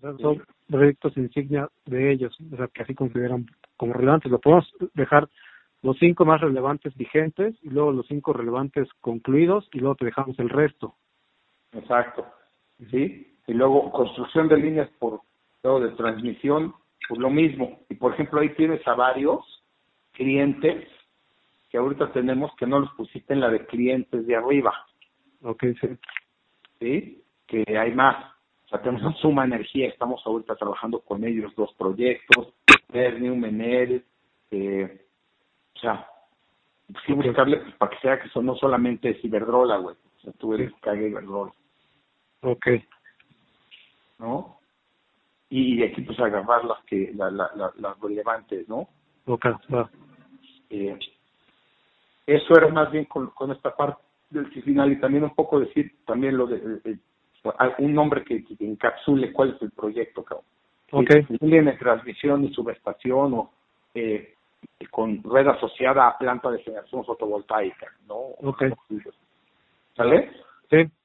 Son proyectos insignia de ellos, o sea, que así consideran como relevantes. Lo podemos dejar los 5 más relevantes vigentes y luego los 5 relevantes concluidos y luego te dejamos el resto. Exacto, ¿sí? Y luego construcción de líneas por luego de transmisión, pues lo mismo. Y por ejemplo ahí tienes a varios clientes que ahorita tenemos que no los pusiste en la de clientes de arriba. Ok, sí. ¿Sí? Que hay más. O sea, tenemos a Suma Energía, estamos ahorita trabajando con ellos 2 proyectos, Ternium, Enel, o sea, sí buscarle pues, para que sea que eso no solamente es Iberdrola, güey. O sea, tú eres que haga Iberdrola. Ok. ¿No? Y de aquí pues agarrar las relevantes, ¿no? Ok, va. Eso era más bien con esta parte del final y también un poco decir también lo de un nombre que encapsule cuál es el proyecto, cabrón. Okay. Línea de transmisión y subestación o con red asociada a planta de generación fotovoltaica, ¿no? Okay. ¿Sale? Sí.